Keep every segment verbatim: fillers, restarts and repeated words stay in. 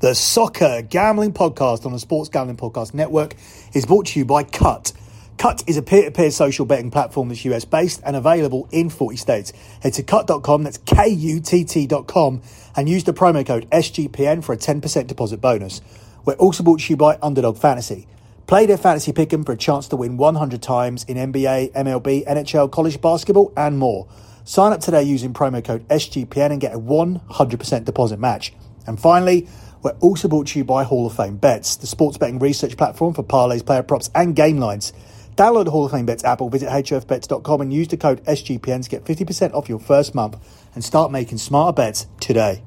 The Soccer Gambling Podcast on the Sports Gambling Podcast Network is brought to you by Cut. Cut is a peer-to-peer social betting platform that's U S-based and available in forty states. Head to cut dot com, that's K U T T dot com, and use the promo code S G P N for a ten percent deposit bonus. We're also brought to you by Underdog Fantasy. Play their fantasy pick'em for a chance to win one hundred times in N B A, M L B, N H L, college basketball, and more. Sign up today using promo code S G P N and get a one hundred percent deposit match. And finally, we're also brought to you by Hall of Fame Bets, the sports betting research platform for parlays, player props, and game lines. Download the Hall of Fame Bets app or visit H O F bets dot com and use the code S G P N to get fifty percent off your first month and start making smarter bets today.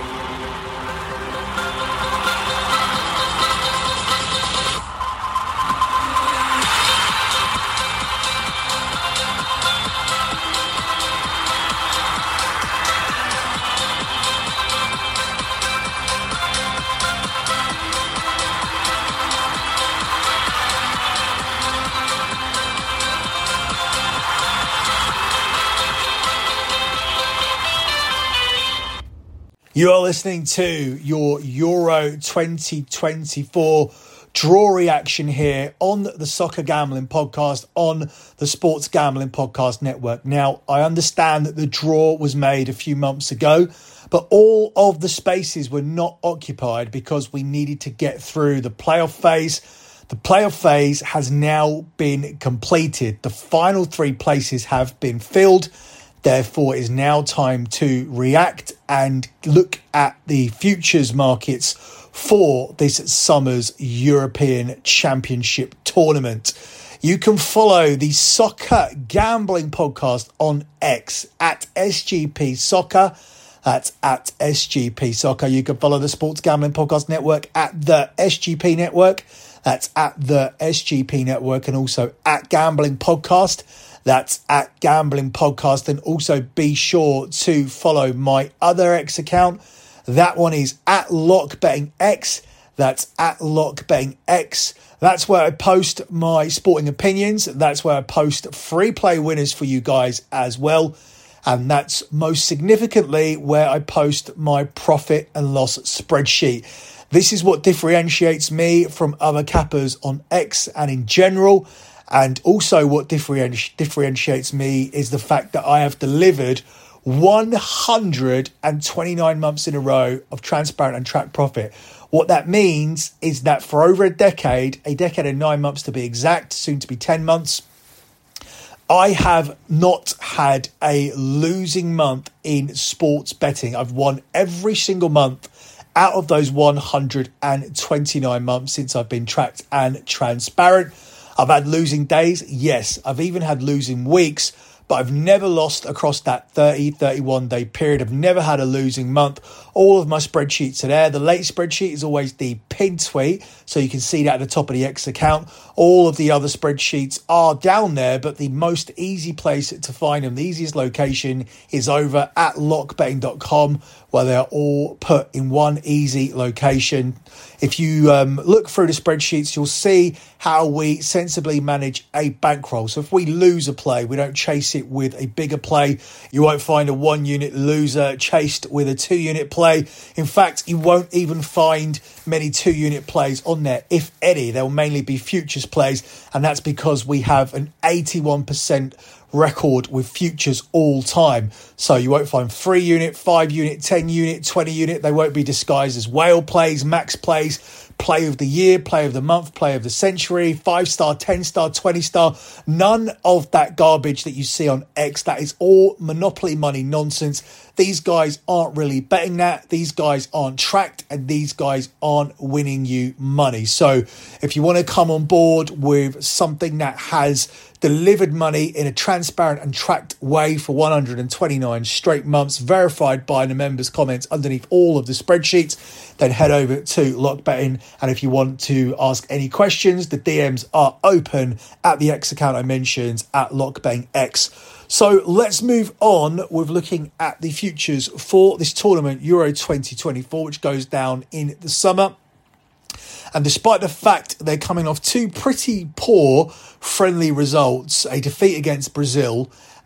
You are listening to your Euro twenty twenty-four draw reaction here on the Soccer Gambling Podcast on the Sports Gambling Podcast Network. Now, I understand that the draw was made a few months ago, but all of the spaces were not occupied because we needed to get through the playoff phase. The playoff phase has now been completed. The final three places have been filled. Therefore, it is now time to react and look at the futures markets for this summer's European Championship tournament. You can follow the Soccer Gambling Podcast on X at S G P Soccer. That's at S G P Soccer. You can follow the Sports Gambling Podcast Network at the S G P Network. That's at the S G P Network, and also at Gambling Podcast. That's at Gambling Podcast. And also be sure to follow my other X account. That one is at Lock Betting X. That's at Lock Betting X. That's where I post my sporting opinions. That's where I post free play winners for you guys as well. And that's most significantly where I post my profit and loss spreadsheet. This is what differentiates me from other cappers on X and in general. And also what differenti- differentiates me is the fact that I have delivered one hundred twenty-nine months in a row of transparent and track profit. What that means is that for over a decade, a decade and nine months to be exact, soon to be ten months, I have not had a losing month in sports betting. I've won every single month out of those one hundred twenty-nine months since I've been tracked and transparent. I've had losing days, yes. I've even had losing weeks, but I've never lost across that thirty, thirty-one day period. I've never had a losing month. All of my spreadsheets are there. The late spreadsheet is always the pinned tweet, so you can see that at the top of the X account. All of the other spreadsheets are down there, but the most easy place to find them, the easiest location, is over at lock betting dot com, where they are all put in one easy location. If you um, look through the spreadsheets, you'll see how we sensibly manage a bankroll. So if we lose a play, we don't chase it with a bigger play. You won't find a one-unit loser chased with a two-unit play. In fact, you won't even find many two-unit plays on there, if any. There will mainly be futures plays, and that's because we have an eighty-one percent record with futures all time. So you won't find three unit, five unit, ten unit, twenty unit. They won't be disguised as whale plays, max plays, play of the year, play of the month, play of the century, five star, ten star, twenty star. None of that garbage that you see on X. That is all monopoly money nonsense. These guys aren't really betting that. These guys aren't tracked, and these guys aren't winning you money. So if you want to come on board with something that has delivered money in a transparent and tracked way for one hundred twenty-nine straight months, verified by the members' comments underneath all of the spreadsheets, then head over to Lock Betting. And if you want to ask any questions, the D Ms are open at the X account I mentioned, at Lock Betting X. So let's move on with looking at the futures for this tournament, Euro twenty twenty-four, which goes down in the summer. And despite the fact they're coming off two pretty poor friendly results, a defeat against Brazil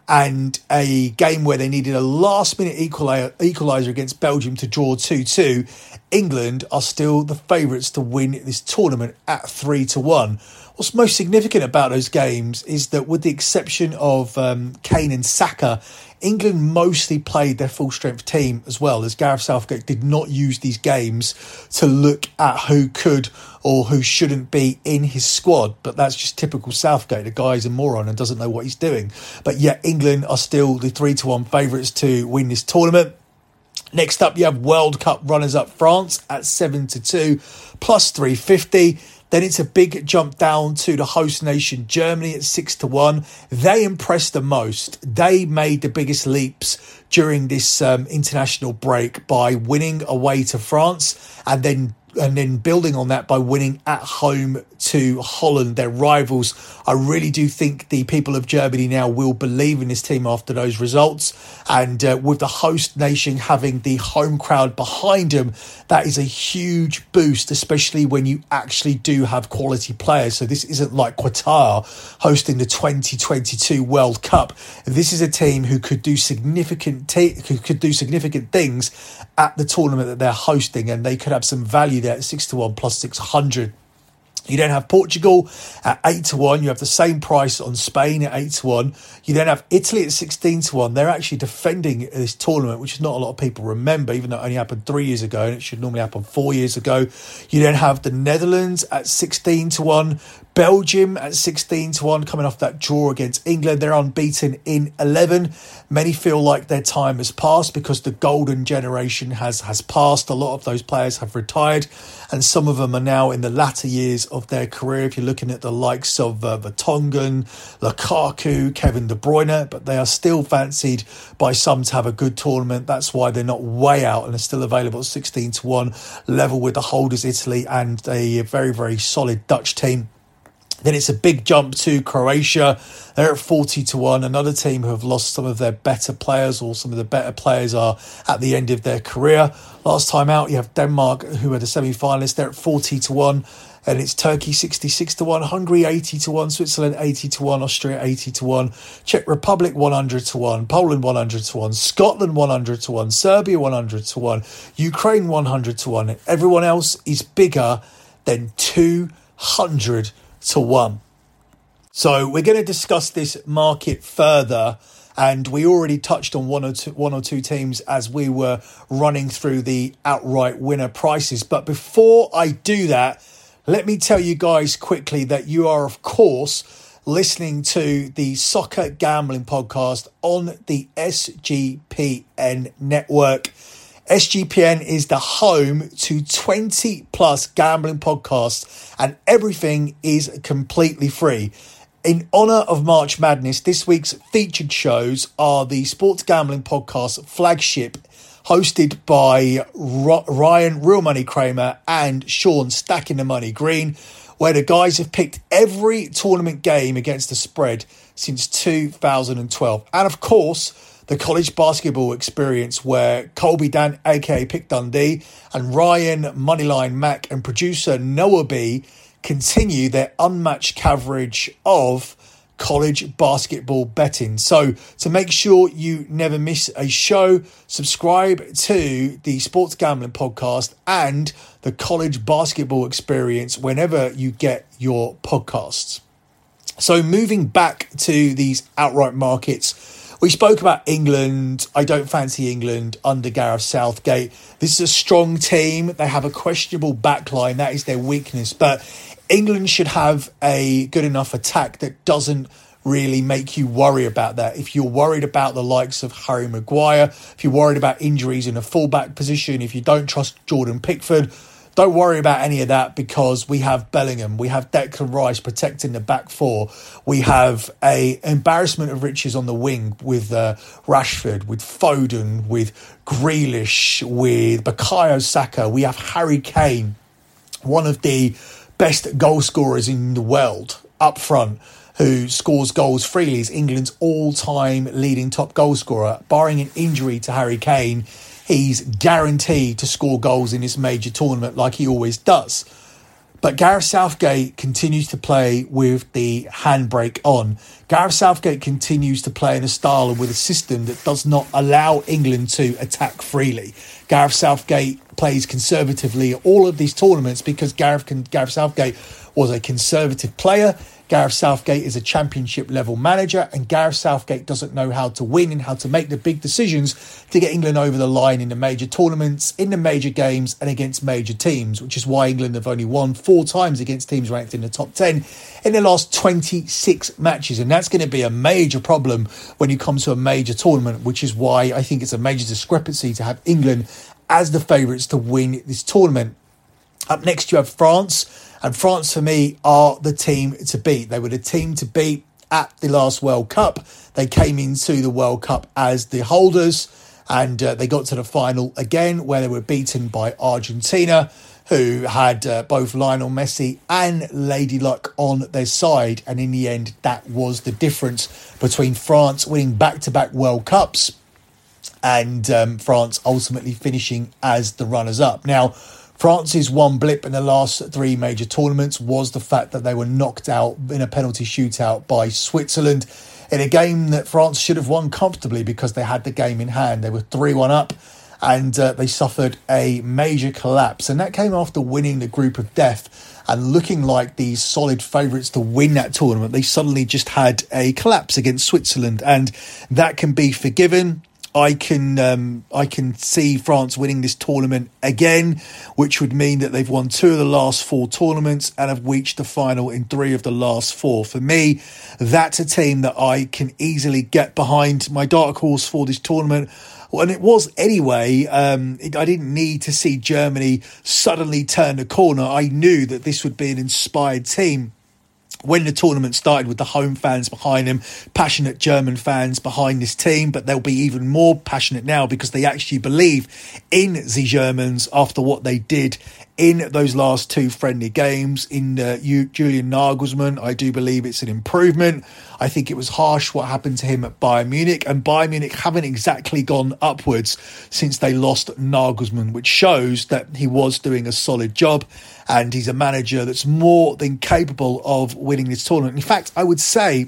and a game where they needed a last-minute equaliser against Belgium to draw two two, England are still the favourites to win this tournament at three to one. What's most significant about those games is that, with the exception of um, Kane and Saka, England mostly played their full-strength team as well, as Gareth Southgate did not use these games to look at who could or who shouldn't be in his squad. But that's just typical Southgate. The guy's a moron and doesn't know what he's doing. But yet England are still the three to one favourites to win this tournament. Next up, you have World Cup runners-up France at seven to two, plus three fifty. Then it's a big jump down to the host nation, Germany, at six to one. They impressed the most. They made the biggest leaps during this um, international break by winning away to France and then and then building on that by winning at home to Holland, their rivals. I really do think the people of Germany now will believe in this team after those results. And uh, with the host nation having the home crowd behind them, that is a huge boost, especially when you actually do have quality players. So this isn't like Qatar hosting the twenty twenty-two World Cup. This is a team who could do significant te- who could do significant things at the tournament that they're hosting, and they could have some value there at six to one plus six hundred. You then have Portugal at eight to one. You have the same price on Spain at eight to one. You then have Italy at sixteen to one. They're actually defending this tournament, which is not a lot of people remember, even though it only happened three years ago and it should normally happen four years ago. You then have the Netherlands at sixteen to one. Belgium at sixteen to one, coming off that draw against England. They're unbeaten in eleven. Many feel like their time has passed because the golden generation has, has passed. A lot of those players have retired, and some of them are now in the latter years of their career. If you're looking at the likes of uh, Vertonghen, Lukaku, Kevin De Bruyne, but they are still fancied by some to have a good tournament. That's why they're not way out and are still available at sixteen to one, level with the holders Italy and a very, very solid Dutch team. Then it's a big jump to Croatia. They're at forty to one. Another team who have lost some of their better players, or some of the better players are at the end of their career. Last time out, you have Denmark, who are the semi-finalists. They're at forty to one. And it's Turkey sixty-six to one, Hungary eighty to one, Switzerland eighty to one, Austria eighty to one, Czech Republic one hundred to one, Poland one hundred to one, Scotland one hundred to one, Serbia one hundred to one, Ukraine one hundred to one. Everyone else is bigger than two hundred to one. So we're going to discuss this market further, and we already touched on one or two, one or two teams as we were running through the outright winner prices. But before I do that, let me tell you guys quickly that you are, of course, listening to the Soccer Gambling Podcast on the S G P N network. S G P N is the home to twenty plus gambling podcasts, and everything is completely free. In honour of March Madness, this week's featured shows are the Sports Gambling Podcast Flagship, hosted by R- Ryan Real Money Kramer and Sean Stacking the Money Green, where the guys have picked every tournament game against the spread since two thousand twelve. And of course, the College Basketball Experience, where Colby Dan, aka Pick Dundee, and Ryan Moneyline Mac and producer Noah B continue their unmatched coverage of college basketball betting. So to make sure you never miss a show, subscribe to the Sports Gambling Podcast and the College Basketball Experience whenever you get your podcasts. So moving back to these outright markets, we spoke about England. I don't fancy England under Gareth Southgate. This is a strong team. They have a questionable backline. That is their weakness. But England should have a good enough attack that doesn't really make you worry about that. If you're worried about the likes of Harry Maguire, if you're worried about injuries in a fullback position, if you don't trust Jordan Pickford, don't worry about any of that, because we have Bellingham, we have Declan Rice protecting the back four, we have a embarrassment of riches on the wing with uh, Rashford, with Foden, with Grealish, with Bukayo Saka. We have Harry Kane, one of the best goal scorers in the world up front, who scores goals freely, is England's all-time leading top goal scorer. Barring an injury to Harry Kane, he's guaranteed to score goals in this major tournament like he always does. But Gareth Southgate continues to play with the handbrake on. Gareth Southgate continues to play in a style and with a system that does not allow England to attack freely. Gareth Southgate plays conservatively at all of these tournaments because Gareth, Gareth Southgate was a conservative player. Gareth Southgate is a championship level manager, and Gareth Southgate doesn't know how to win and how to make the big decisions to get England over the line in the major tournaments, in the major games and against major teams, which is why England have only won four times against teams ranked in the top ten in the last twenty-six matches. And that's going to be a major problem when you come to a major tournament, which is why I think it's a major discrepancy to have England as the favourites to win this tournament. Up next, you have France. And France, for me, are the team to beat. They were the team to beat at the last World Cup. They came into the World Cup as the holders, and uh, they got to the final again, where they were beaten by Argentina, who had uh, both Lionel Messi and Lady Luck on their side. And in the end, that was the difference between France winning back-to-back World Cups and um, France ultimately finishing as the runners-up. Now, France's one blip in the last three major tournaments was the fact that they were knocked out in a penalty shootout by Switzerland in a game that France should have won comfortably because they had the game in hand. They were three one up and uh, they suffered a major collapse. And that came after winning the group of death and looking like the solid favourites to win that tournament. They suddenly just had a collapse against Switzerland, and that can be forgiven. I can um, I can see France winning this tournament again, which would mean that they've won two of the last four tournaments and have reached the final in three of the last four. For me, that's a team that I can easily get behind. My dark horse for this tournament, and it was anyway, um, it, I didn't need to see Germany suddenly turn the corner. I knew that this would be an inspired team when the tournament started, with the home fans behind them, passionate German fans behind this team, but they'll be even more passionate now because they actually believe in the Germans after what they did in those last two friendly games. In uh, Julian Nagelsmann, I do believe it's an improvement. I think it was harsh what happened to him at Bayern Munich, and Bayern Munich haven't exactly gone upwards since they lost Nagelsmann, which shows that he was doing a solid job. And he's a manager that's more than capable of winning this tournament. In fact, I would say,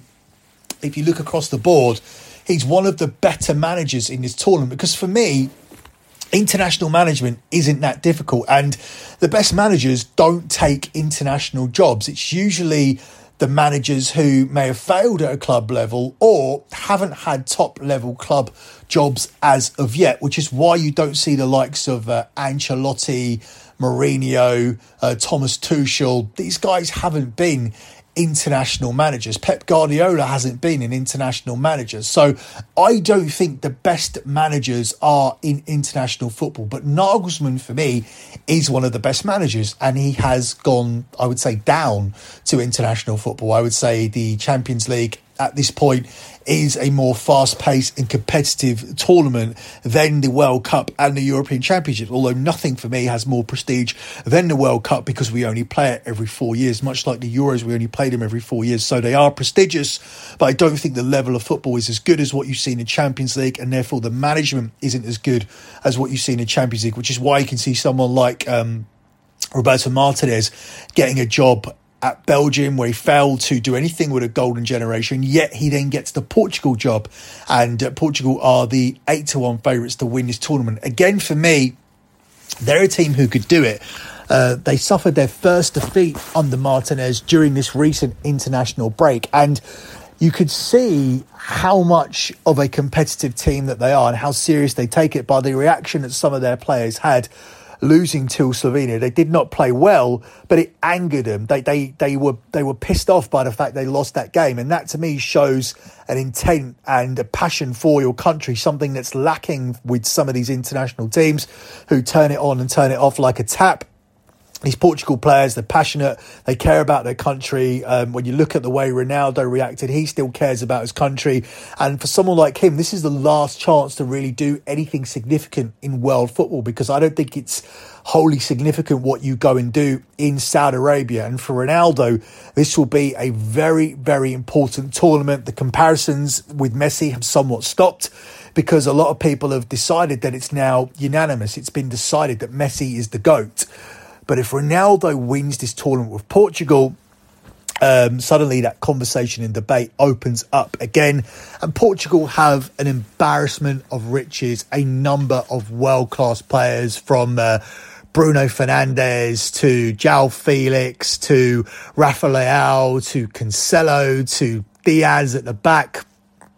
if you look across the board, he's one of the better managers in this tournament. Because for me, international management isn't that difficult. And the best managers don't take international jobs. It's usually the managers who may have failed at a club level or haven't had top level club jobs as of yet, which is why you don't see the likes of uh, Ancelotti, Mourinho, uh, Thomas Tuchel. These guys haven't been international managers. Pep Guardiola hasn't been an international manager. So I don't think the best managers are in international football. But Nagelsmann, for me, is one of the best managers. And he has gone, I would say, down to international football. I would say the Champions League at this point is a more fast-paced and competitive tournament than the World Cup and the European Championship, although nothing for me has more prestige than the World Cup because we only play it every four years, much like the Euros, we only play them every four years. So they are prestigious, but I don't think the level of football is as good as what you see in the Champions League, and therefore the management isn't as good as what you see in the Champions League, which is why you can see someone like um, Roberto Martinez getting a job at Belgium, where he failed to do anything with a golden generation, yet he then gets the Portugal job. And uh, Portugal are the eight to one favourites to win this tournament. Again, for me, they're a team who could do it. Uh, they suffered their first defeat under Martinez during this recent international break. And you could see how much of a competitive team that they are and how serious they take it by the reaction that some of their players had losing to Slovenia. They did not play well, but it angered them. They they they were they were pissed off by the fact they lost that game, and that to me shows an intent and a passion for your country, something that's lacking with some of these international teams who turn it on and turn it off like a tap. These Portugal players, they're passionate, they care about their country. Um, when you look at the way Ronaldo reacted, he still cares about his country. And for someone like him, this is the last chance to really do anything significant in world football, because I don't think it's wholly significant what you go and do in Saudi Arabia. And for Ronaldo, this will be a very, very important tournament. The comparisons with Messi have somewhat stopped, because a lot of people have decided that it's now unanimous. It's been decided that Messi is the GOAT. But if Ronaldo wins this tournament with Portugal, um, suddenly that conversation and debate opens up again. And Portugal have an embarrassment of riches, a number of world-class players from uh, Bruno Fernandes to João Felix to Rafa Leão to Cancelo to Diaz at the back.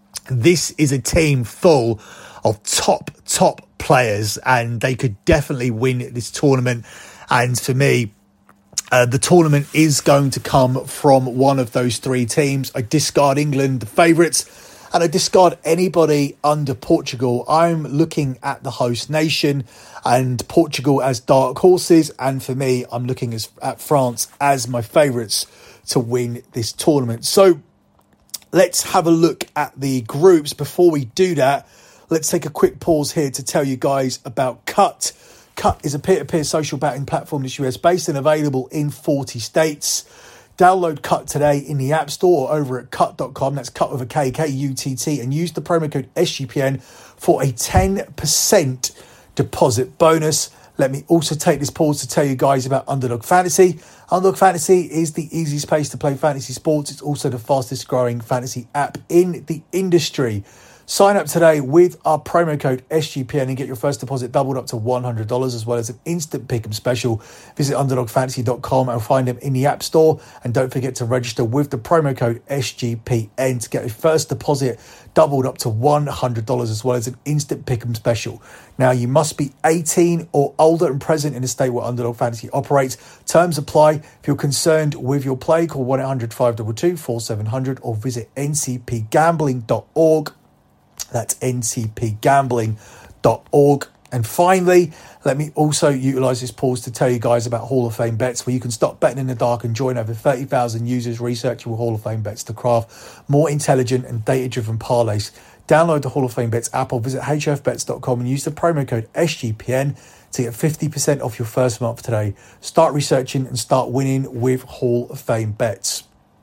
This is a team full of top, top players, and they could definitely win this tournament. And for me, uh, the tournament is going to come from one of those three teams. I discard England, the favourites, and I discard anybody under Portugal. I'm looking at the host nation and Portugal as dark horses. And for me, I'm looking as, at France as my favourites to win this tournament. So let's have a look at the groups. Before we do that, let's take a quick pause here to tell you guys about Cut. Cut is a peer-to-peer social betting platform that's U S based and available in forty states. Download Cut today in the App Store or over at cut dot com. That's Cut with a K, K U T T, and use the promo code S G P N for a ten percent deposit bonus. Let me also take this pause to tell you guys about Underdog Fantasy. Underdog Fantasy is the easiest place to play fantasy sports. It's also the fastest growing fantasy app in the industry. Sign up today with our promo code S G P N and get your first deposit doubled up to one hundred dollars, as well as an instant pick'em special. Visit underdog fantasy dot com and find them in the App Store. And don't forget to register with the promo code S G P N to get your first deposit doubled up to one hundred dollars, as well as an instant pick'em special. Now, you must be eighteen or older and present in the state where Underdog Fantasy operates. Terms apply. If you're concerned with your play, call one eight hundred five two two four seven zero zero or visit N C P gambling dot org. That's N C P gambling dot org. And finally, let me also utilise this pause to tell you guys about Hall of Fame Bets, where you can stop betting in the dark and join over thirty thousand users researching Hall of Fame Bets to craft more intelligent and data-driven parlays. Download the Hall of Fame Bets app or visit H F bets dot com and use the promo code S G P N to get fifty percent off your first month today. Start researching and start winning with Hall of Fame Bets.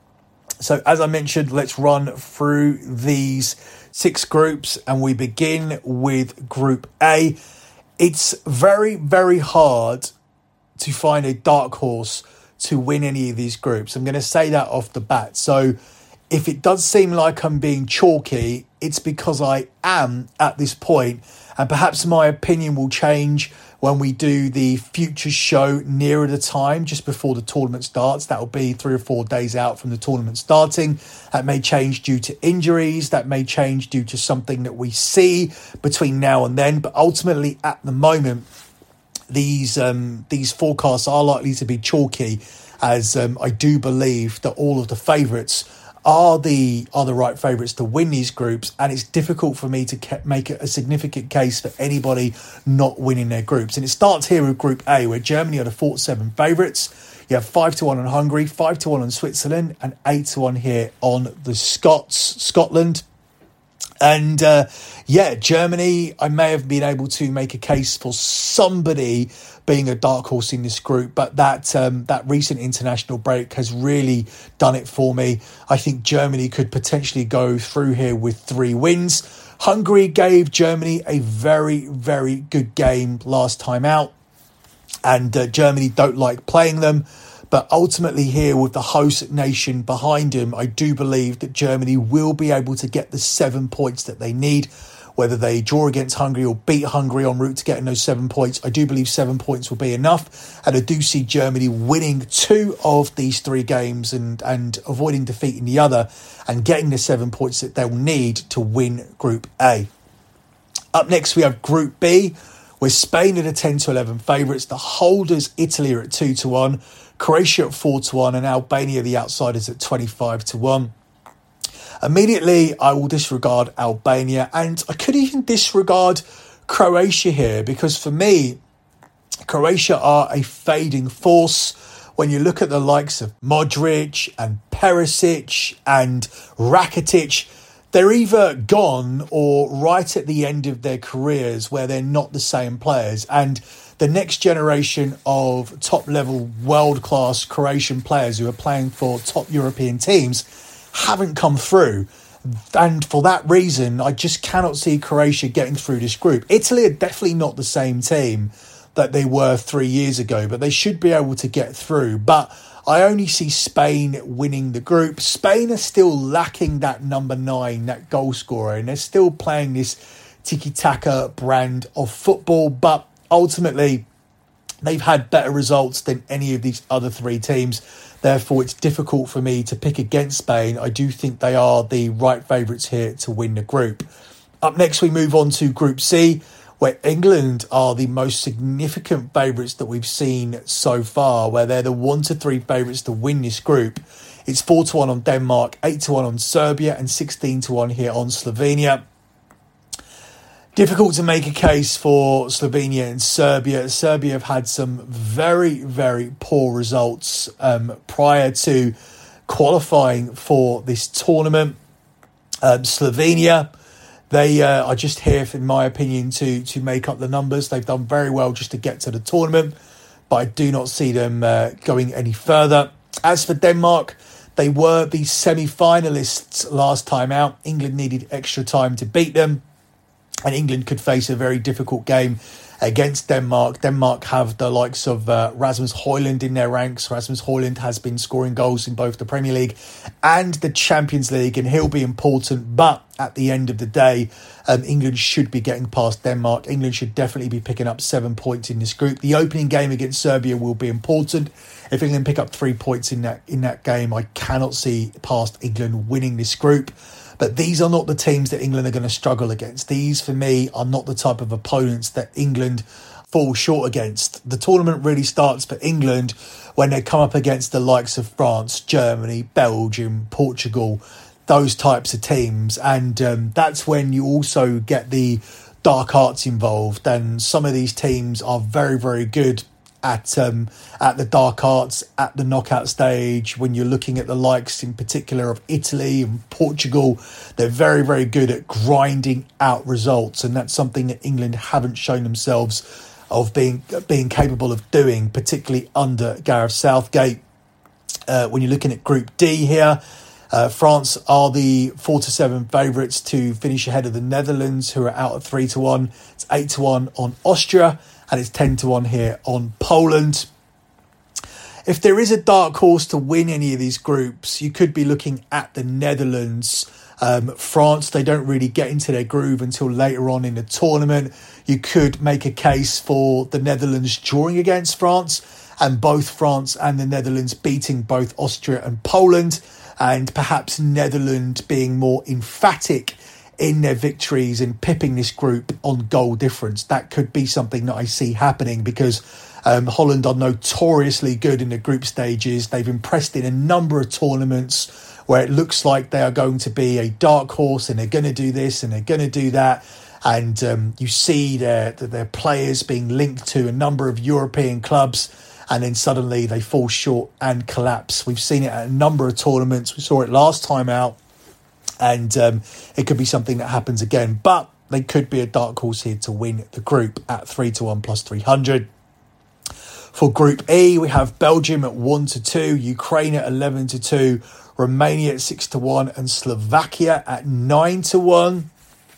So as I mentioned, let's run through these six groups, and we begin with Group A. It's very, very hard to find a dark horse to win any of these groups. I'm going to say that off the bat. So if it does seem like I'm being chalky, it's because I am at this point, and perhaps my opinion will change when we do the future show nearer the time, just before the tournament starts. That will be three or four days out from the tournament starting. That may change due to injuries. That may change due to something that we see between now and then. But ultimately, at the moment, these um, these forecasts are likely to be chalky, as um, I do believe that all of the favourites are the are the right favourites to win these groups, and it's difficult for me to ke- make a significant case for anybody not winning their groups. And it starts here with Group A, where Germany are the four to seven favourites. You have five to one on Hungary, five to one on Switzerland, and eight to one here on the Scots, Scotland. And uh, yeah, Germany, I may have been able to make a case for somebody being a dark horse in this group, but that um, that recent international break has really done it for me. I think Germany could potentially go through here with three wins. Hungary gave Germany a very, very good game last time out, and uh, Germany don't like playing them. But ultimately here, with the host nation behind him, I do believe that Germany will be able to get the seven points that they need. Whether they draw against Hungary or beat Hungary en route to getting those seven points, I do believe seven points will be enough. And I do see Germany winning two of these three games and, and avoiding defeat in the other, and getting the seven points that they'll need to win Group A. Up next, we have Group B, where Spain are the ten to eleven favourites. The holders, Italy, are at two to one. Croatia at four to one, and Albania, the outsiders, at twenty-five to one. Immediately, I will disregard Albania, and I could even disregard Croatia here, because for me, Croatia are a fading force. When you look at the likes of Modric and Perisic and Rakitic, they're either gone or right at the end of their careers, where they're not the same players. And the next generation of top-level, world-class Croatian players who are playing for top European teams haven't come through. And for that reason, I just cannot see Croatia getting through this group. Italy are definitely not the same team that they were three years ago, but they should be able to get through. But I only see Spain winning the group. Spain are still lacking that number nine, that goal scorer, and they're still playing this tiki-taka brand of football. But ultimately, they've had better results than any of these other three teams. Therefore, it's difficult for me to pick against Spain. I do think they are the right favourites here to win the group. Up next, we move on to Group C, where England are the most significant favourites that we've seen so far, where they're the one to three favourites to win this group. It's four to one on Denmark, eight to one on Serbia, and sixteen to one here on Slovenia. Difficult to make a case for Slovenia and Serbia. Serbia have had some very, very poor results um, prior to qualifying for this tournament. Um, Slovenia, they uh, are just here, in my opinion, to, to make up the numbers. They've done very well just to get to the tournament, but I do not see them uh, going any further. As for Denmark, they were the semi-finalists last time out. England needed extra time to beat them, and England could face a very difficult game against Denmark. Denmark have the likes of uh, Rasmus Højlund in their ranks. Rasmus Højlund has been scoring goals in both the Premier League and the Champions League, and he'll be important. But at the end of the day, um, England should be getting past Denmark. England should definitely be picking up seven points in this group. The opening game against Serbia will be important. If England pick up three points in that in that game, I cannot see past England winning this group. But these are not the teams that England are going to struggle against. These, for me, are not the type of opponents that England fall short against. The tournament really starts for England when they come up against the likes of France, Germany, Belgium, Portugal, those types of teams. And um, that's when you also get the dark arts involved. And some of these teams are very, very good at um, at the dark arts, at the knockout stage. When you're looking at the likes in particular of Italy and Portugal, they're very, very good at grinding out results. And that's something that England haven't shown themselves of being being capable of doing, particularly under Gareth Southgate. Uh, when you're looking at Group D here, uh, France are the four to seven favourites to finish ahead of the Netherlands, who are out at three to one. It's eight to one on Austria, and it's ten to one here on Poland. If there is a dark horse to win any of these groups, you could be looking at the Netherlands. Um, France, they don't really get into their groove until later on in the tournament. You could make a case for the Netherlands drawing against France, and both France and the Netherlands beating both Austria and Poland, and perhaps Netherlands being more emphatic in their victories and pipping this group on goal difference. That could be something that I see happening, because um, Holland are notoriously good in the group stages. They've impressed in a number of tournaments where it looks like they are going to be a dark horse, and they're going to do this and they're going to do that. And um, you see their, their players being linked to a number of European clubs, and then suddenly they fall short and collapse. We've seen it at a number of tournaments. We saw it last time out. And um, it could be something that happens again. But they could be a dark horse here to win the group at three to one plus three hundred. For Group E, we have Belgium at one to two, Ukraine at eleven to two, Romania at six to one, and Slovakia at nine to one.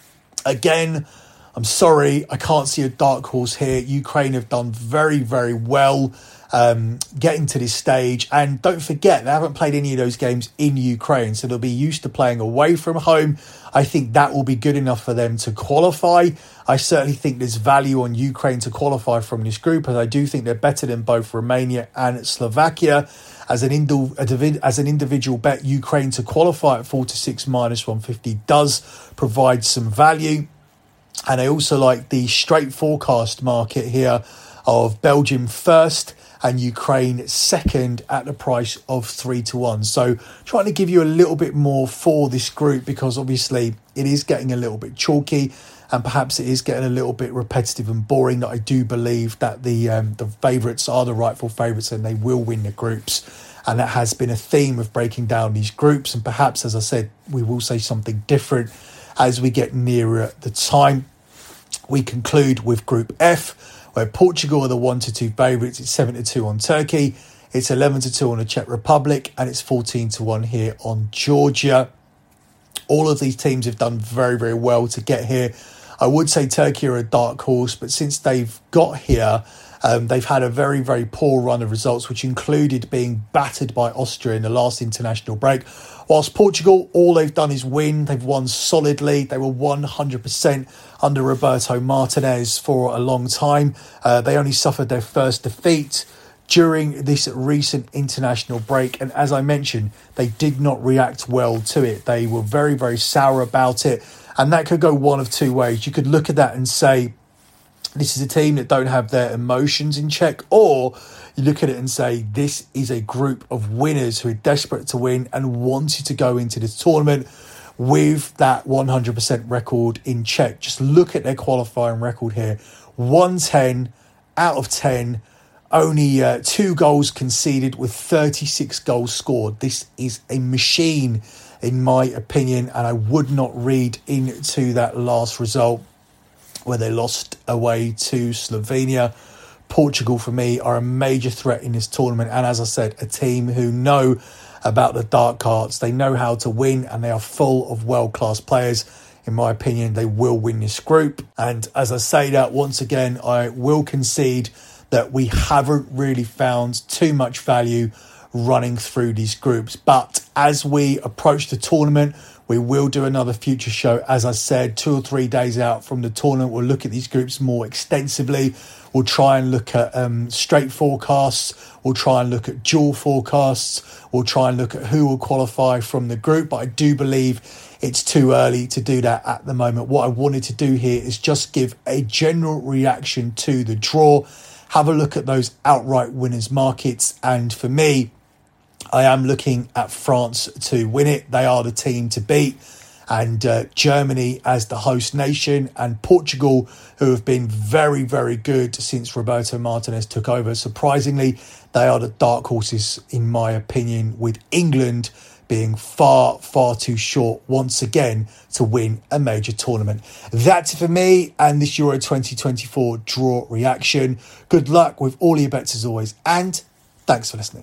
Again, I'm sorry, I can't see a dark horse here. Ukraine have done very, very well um, getting to this stage. And don't forget, they haven't played any of those games in Ukraine, so they'll be used to playing away from home. I think that will be good enough for them to qualify. I certainly think there's value on Ukraine to qualify from this group, as I do think they're better than both Romania and Slovakia. As an, indi- as an individual bet, Ukraine to qualify at four to six minus one fifty does provide some value. And I also like the straight forecast market here of Belgium first and Ukraine second at the price of three to one. So trying to give you a little bit more for this group, because obviously it is getting a little bit chalky, and perhaps it is getting a little bit repetitive and boring. That I do believe that the um, the favourites are the rightful favourites, and they will win the groups. And that has been a theme of breaking down these groups. And perhaps, as I said, we will say something different as we get nearer the time. We conclude with Group F, where Portugal are the one to two favourites. It's seven to two on Turkey, it's eleven to two on the Czech Republic, and it's fourteen to one here on Georgia. All of these teams have done very, very well to get here. I would say Turkey are a dark horse, but since they've got here, Um, they've had a very, very poor run of results, which included being battered by Austria in the last international break. Whilst Portugal, all they've done is win. They've won solidly. They were one hundred percent under Roberto Martinez for a long time. Uh, they only suffered their first defeat during this recent international break. And as I mentioned, they did not react well to it. They were very, very sour about it. And that could go one of two ways. You could look at that and say, this is a team that don't have their emotions in check, or you look at it and say, this is a group of winners who are desperate to win and wanted to go into this tournament with that one hundred percent record in check. Just look at their qualifying record here. one ten out of ten. Only uh, two goals conceded with thirty-six goals scored. This is a machine, in my opinion, and I would not read into that last result where they lost away to Slovenia. Portugal, for me, are a major threat in this tournament, and as I said, a team who know about the dark arts. They know how to win, and they are full of world-class players. In my opinion, they will win this group. And as I say that, once again, I will concede that we haven't really found too much value running through these groups. But as we approach the tournament, we will do another future show. As I said, two or three days out from the tournament, we'll look at these groups more extensively. We'll try and look at um, straight forecasts. We'll try and look at dual forecasts. We'll try and look at who will qualify from the group. But I do believe it's too early to do that at the moment. What I wanted to do here is just give a general reaction to the draw. Have a look at those outright winners markets. And for me, I am looking at France to win it. They are the team to beat. And uh, Germany as the host nation, and Portugal, who have been very, very good since Roberto Martinez took over. Surprisingly, they are the dark horses, in my opinion, with England being far, far too short once again to win a major tournament. That's it for me and this Euro twenty twenty-four draw reaction. Good luck with all your bets as always, and thanks for listening.